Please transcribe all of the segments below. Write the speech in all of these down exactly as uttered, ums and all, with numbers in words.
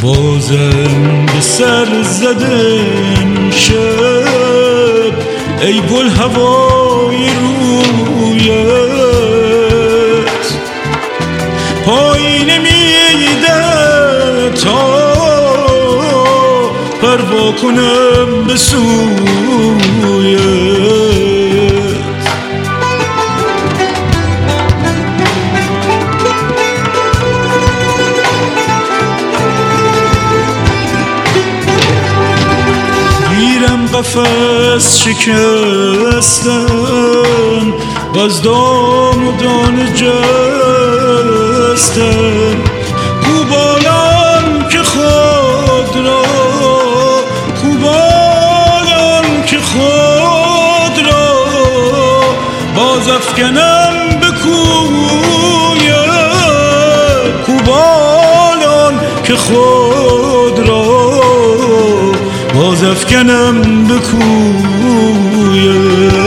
بازم به سر زدم شب ای گل هوای رویت پای نمیده تا پروا کنم به سویت. قفس شکستم و از دام و دانه جستم کوبالان که خود را کوبالان که خود را باز افکنم به کویت کوبالان که خود را باز افکنم به کویت.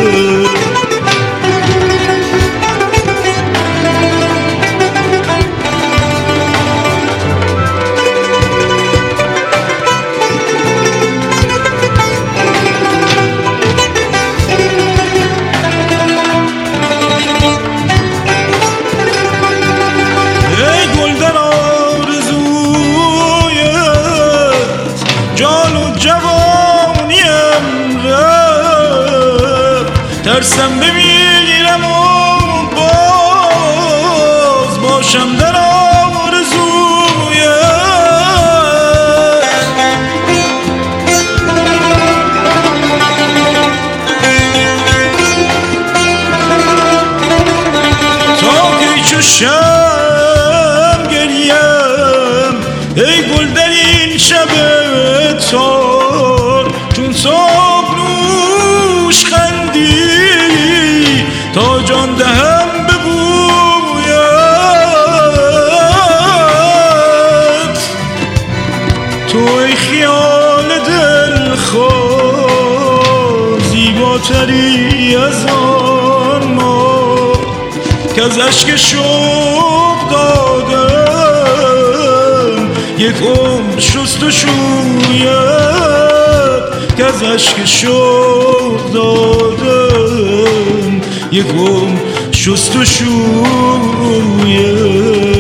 ای گل در آرزویت جان و جوانیم رفت ترسم بمیرم و باز باشم در آرزویت. تا که چو شب گریم ای گل در این شب تار چون صبح نوش خندی تا جان دهم به بویت. تو ای خیال دلخواه زیباتری از آن ما که از اشک شوق دادم یک عمر شست و شویت که از اشک شوق دادم یک عمر شست و شویت.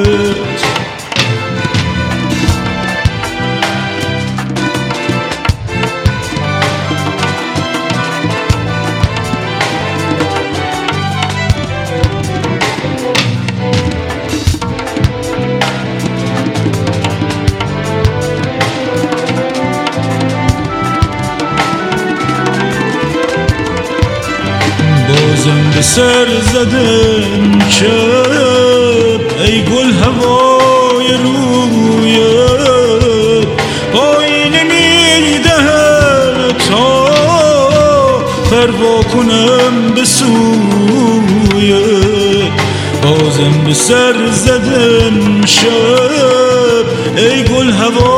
بازم به سر زدم شب ای گل هوای رویت پای نمیده تا پروا کنم به سویت. بازم به سر زدم شب ای گل هوای